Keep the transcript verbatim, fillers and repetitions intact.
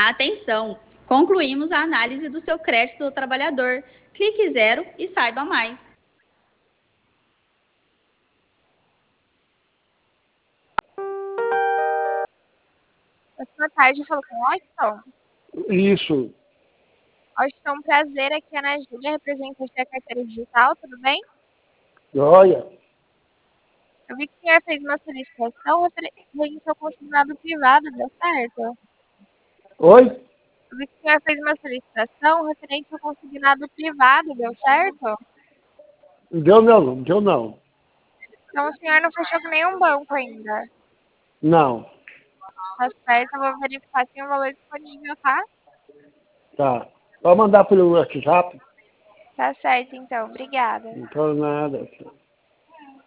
Atenção! Concluímos a análise do seu crédito do trabalhador. Clique zero e saiba mais. Boa tarde, falou com o Washington? Isso. Washington, um prazer, aqui é a Ana Júlia, representante da carteira digital, tudo bem? Olha. Eu vi que o senhor fez uma solicitação referente ao consignado privado, deu certo? Oi? Eu vi que o senhor fez uma solicitação referente ao consignado privado, deu certo? Deu não, não deu não. Então o senhor não fechou com nenhum banco ainda? Não. Tá certo, eu vou verificar se tem um valor disponível, tá? Tá. Pode mandar pelo WhatsApp? Tá certo, então. Obrigada. Não quero nada.